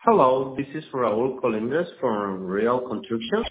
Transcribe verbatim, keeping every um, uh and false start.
Hello, this is Raul Colindres from Real Construction.